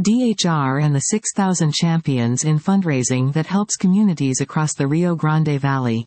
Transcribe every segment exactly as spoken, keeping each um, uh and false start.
D H R and the six thousand Champions in Fundraising that helps communities across the Rio Grande Valley.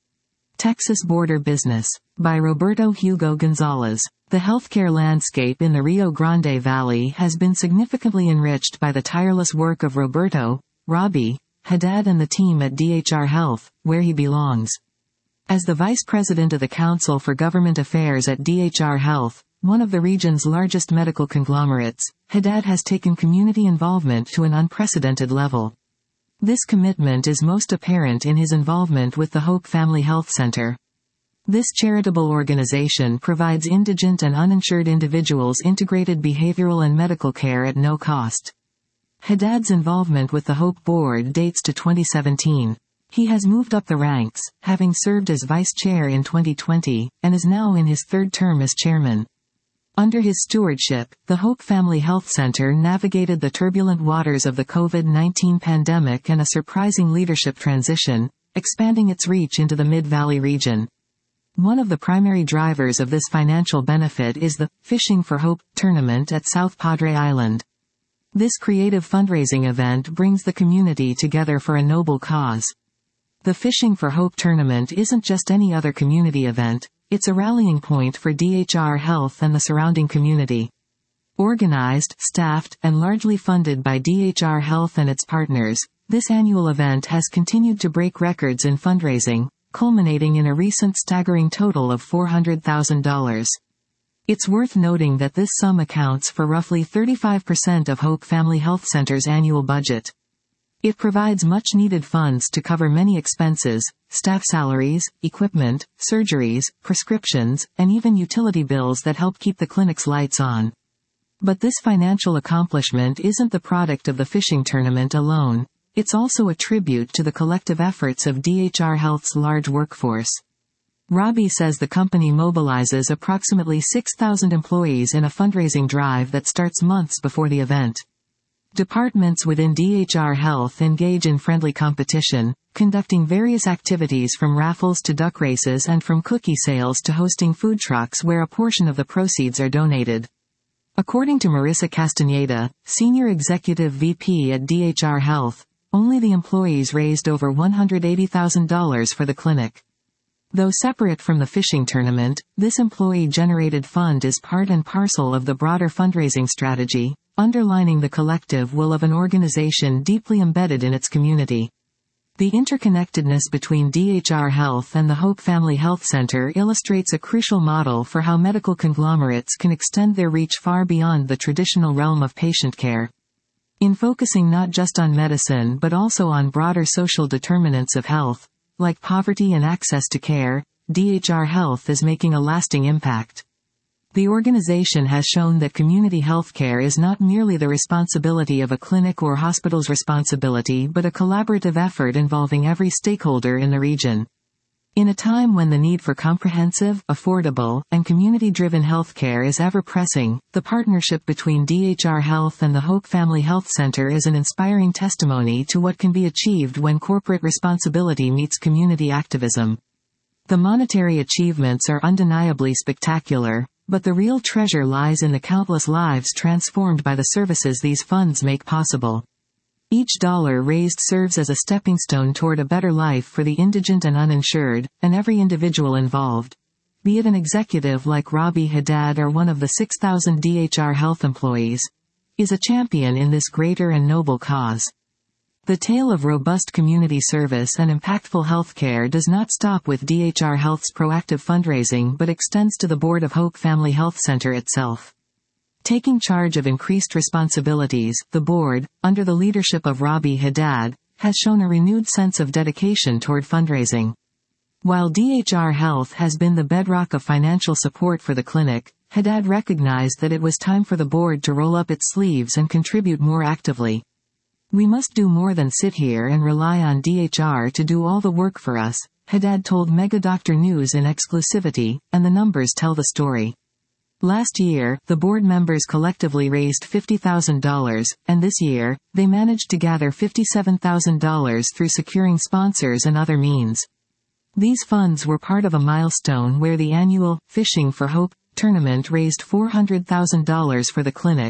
Texas Border Business. By Roberto Hugo Gonzalez. The healthcare landscape in the Rio Grande Valley has been significantly enriched by the tireless work of Roberto, Robbie, Haddad and the team at D H R Health, where he belongs. As the Vice President of the Council for Government Affairs at D H R Health, one of the region's largest medical conglomerates, Haddad has taken community involvement to an unprecedented level. This commitment is most apparent in his involvement with the Hope Family Health Center. This charitable organization provides indigent and uninsured individuals integrated behavioral and medical care at no cost. Haddad's involvement with the Hope Board dates to twenty seventeen. He has moved up the ranks, having served as vice chair in twenty twenty, and is now in his third term as chairman. Under his stewardship, the Hope Family Health Center navigated the turbulent waters of the COVID nineteen pandemic and a surprising leadership transition, expanding its reach into the Mid-Valley region. One of the primary drivers of this financial benefit is the Fishing for Hope tournament at South Padre Island. This creative fundraising event brings the community together for a noble cause. The Fishing for Hope tournament isn't just any other community event. It's a rallying point for D H R Health and the surrounding community. Organized, staffed, and largely funded by D H R Health and its partners, this annual event has continued to break records in fundraising, culminating in a recent staggering total of four hundred thousand dollars. It's worth noting that this sum accounts for roughly thirty-five percent of Hope Family Health Center's annual budget. It provides much-needed funds to cover many expenses, staff salaries, equipment, surgeries, prescriptions, and even utility bills that help keep the clinic's lights on. But this financial accomplishment isn't the product of the fishing tournament alone. It's also a tribute to the collective efforts of D H R Health's large workforce. Robbie says the company mobilizes approximately six thousand employees in a fundraising drive that starts months before the event. Departments within D H R Health engage in friendly competition, conducting various activities from raffles to duck races and from cookie sales to hosting food trucks where a portion of the proceeds are donated. According to Marissa Castaneda, Senior Executive V P at D H R Health, only the employees raised over one hundred eighty thousand dollars for the clinic. Though separate from the fishing tournament, this employee-generated fund is part and parcel of the broader fundraising strategy, underlining the collective will of an organization deeply embedded in its community. The interconnectedness between D H R Health and the Hope Family Health Center illustrates a crucial model for how medical conglomerates can extend their reach far beyond the traditional realm of patient care. In focusing not just on medicine but also on broader social determinants of health, like poverty and access to care, D H R Health is making a lasting impact. The organization has shown that community healthcare is not merely the responsibility of a clinic or hospital's responsibility but a collaborative effort involving every stakeholder in the region. In a time when the need for comprehensive, affordable, and community-driven healthcare is ever pressing, the partnership between D H R Health and the Hope Family Health Center is an inspiring testimony to what can be achieved when corporate responsibility meets community activism. The monetary achievements are undeniably spectacular, but the real treasure lies in the countless lives transformed by the services these funds make possible. Each dollar raised serves as a stepping stone toward a better life for the indigent and uninsured, and every individual involved, be it an executive like Robbie Haddad or one of the six thousand D H R Health employees, is a champion in this greater and noble cause. The tale of robust community service and impactful healthcare does not stop with D H R Health's proactive fundraising but extends to the Board of Hope Family Health Center itself. Taking charge of increased responsibilities, the board, under the leadership of Robbie Haddad, has shown a renewed sense of dedication toward fundraising. While D H R Health has been the bedrock of financial support for the clinic, Haddad recognized that it was time for the board to roll up its sleeves and contribute more actively. "We must do more than sit here and rely on D H R to do all the work for us," Haddad told MegaDoctor News in exclusivity, and the numbers tell the story. Last year, the board members collectively raised fifty thousand dollars, and this year, they managed to gather fifty-seven thousand dollars through securing sponsors and other means. These funds were part of a milestone where the annual Fishing for Hope tournament raised four hundred thousand dollars for the clinic,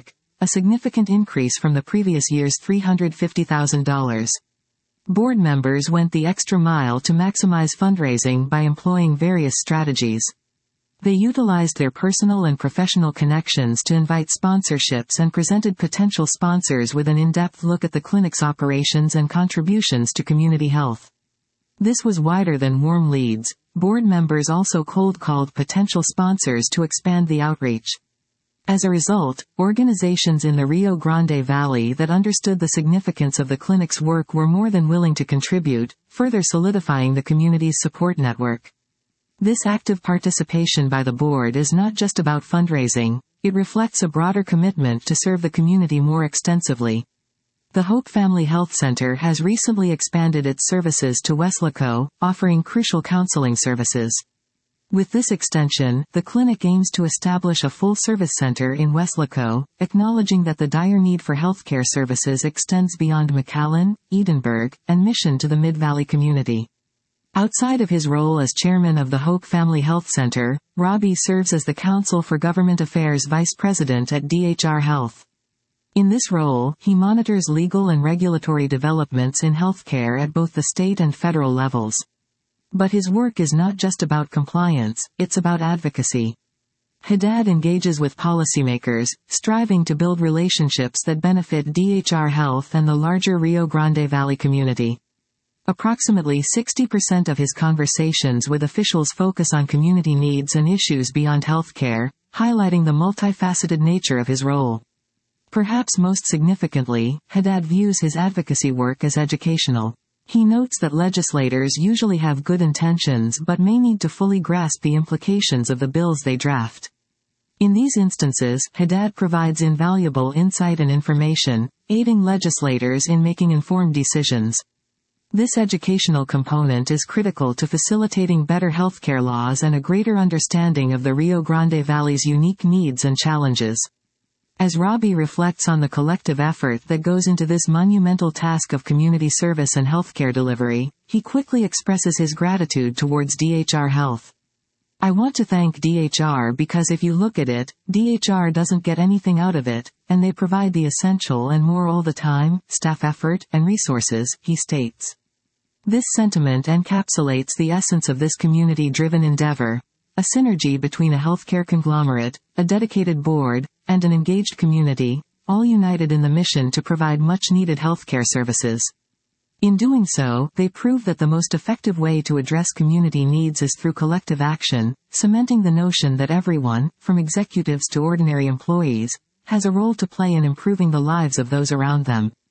a significant increase from the previous year's three hundred fifty thousand dollars. Board members went the extra mile to maximize fundraising by employing various strategies. They utilized their personal and professional connections to invite sponsorships and presented potential sponsors with an in-depth look at the clinic's operations and contributions to community health. This was wider than warm leads. Board members also cold-called potential sponsors to expand the outreach. As a result, organizations in the Rio Grande Valley that understood the significance of the clinic's work were more than willing to contribute, further solidifying the community's support network. This active participation by the board is not just about fundraising, it reflects a broader commitment to serve the community more extensively. The Hope Family Health Center has recently expanded its services to Weslaco, offering crucial counseling services. With this extension, the clinic aims to establish a full-service center in Weslaco, acknowledging that the dire need for healthcare services extends beyond McAllen, Edinburgh, and Mission to the Mid-Valley community. Outside of his role as chairman of the Hope Family Health Center, Robbie serves as the Council for Government Affairs Vice President at D H R Health. In this role, he monitors legal and regulatory developments in healthcare at both the state and federal levels. But his work is not just about compliance, it's about advocacy. Haddad engages with policymakers, striving to build relationships that benefit D H R Health and the larger Rio Grande Valley community. Approximately sixty percent of his conversations with officials focus on community needs and issues beyond healthcare, highlighting the multifaceted nature of his role. Perhaps most significantly, Haddad views his advocacy work as educational. He notes that legislators usually have good intentions but may need to fully grasp the implications of the bills they draft. In these instances, Haddad provides invaluable insight and information, aiding legislators in making informed decisions. This educational component is critical to facilitating better healthcare laws and a greater understanding of the Rio Grande Valley's unique needs and challenges. As Robbie reflects on the collective effort that goes into this monumental task of community service and healthcare delivery, he quickly expresses his gratitude towards D H R Health. "I want to thank D H R because if you look at it, D H R doesn't get anything out of it, and they provide the essential and more all the time, staff effort, and resources," he states. This sentiment encapsulates the essence of this community-driven endeavor. A synergy between a healthcare conglomerate, a dedicated board, and an engaged community, all united in the mission to provide much-needed healthcare services. In doing so, they prove that the most effective way to address community needs is through collective action, cementing the notion that everyone, from executives to ordinary employees, has a role to play in improving the lives of those around them.